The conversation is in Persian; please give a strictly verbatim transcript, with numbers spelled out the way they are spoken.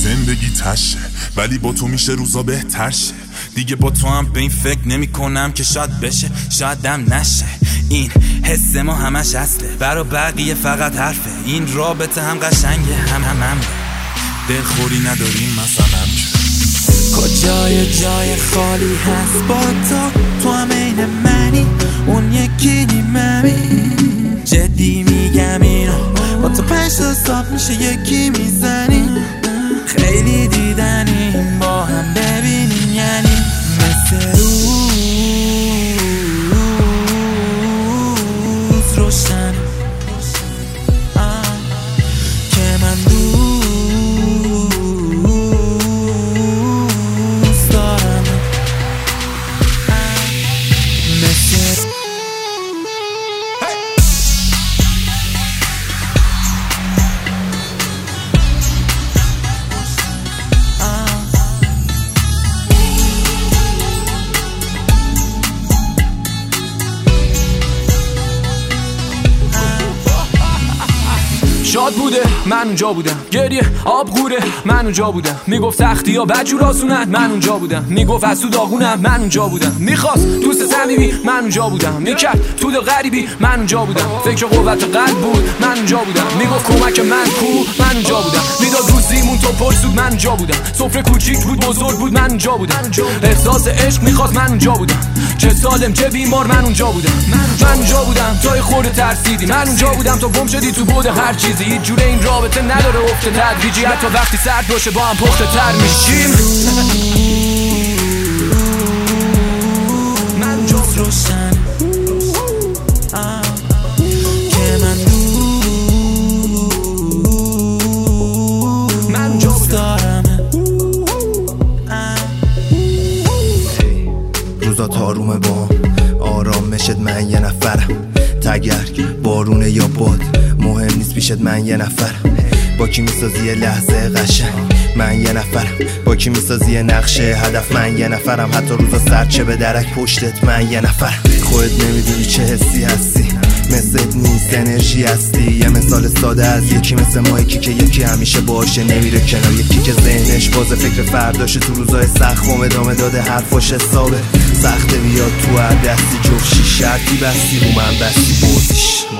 زندگی تشه ولی با تو میشه روزا بهتر شه. دیگه با تو هم به این فکر نمی کنم که شاید بشه شایدم نشه. این حس ما همش اصله، برا بقیه فقط حرفه. این رابطه هم قشنگه هم هم هم دلخوری نداریم مثلا. کجای جای خالی هست با تو، تو هم این منی اون یکی نیممی. جدی میگم اینو با تو پنج تا صاف میشه یکی میزنی. خیلی دیدنیم با هم ببینیم یعنی مثل روز روشن که من دوست دارم. مثل شاد بوده من اونجا بودم، گریه آب غوره من اونجا بودم. میگفت سختی ها بدجور آسونت من اونجا بودم. میگفت از تو داغونم من اونجا بودم. میخواست دوست صمیمی من اونجا بودم. میکرد تو دل غریبی من اونجا بودم. فکر قوت قلب بود من اونجا بودم. میگفت کمک من کو من اونجا بودم. میداد روزیمون تو پرسود من اونجا بودم. سفره کوچیک بود بزرگ بود من اونجا بودم. احساس عشق میخواست من اونجا بودم. چه سالم چه بیمار من اونجا بودم. من اونجا بودم تا خورده ترسیدی. من اونجا بودم تا گم شدی تو بود هر چیزی. هیچ جوره این رابطه نداره افت تدریجی. حتی وقتی سرد باشه با هم پخته تر میشیم. من اونجا روشن که من دوست دارم. روزا تارومه با آرام مشد من یه نفرم. تگرگ بارونه یا باد مهم نیست پیشت من یه نفرم. با کی میسازی لحظه قشنگ من یه نفرم. با کی میسازی نقشه هدف من یه نفرم. حتی روزا سرچه به درک پشتت من یه نفرم. خودت نمیدونی چه حسی هستی، مثلت نیست انرژی هستی. یه مثال ساده از یکی مثل ما، یکی که یکی همیشه باشه نمیره کنار. یکی که ذهنش باز فکر فرداشه تو روزای سخت و ادامه داده حرفاش حسابه. سخته بیاد تو هر دستی جفشی شرطی بستی رو من بستی بردیش.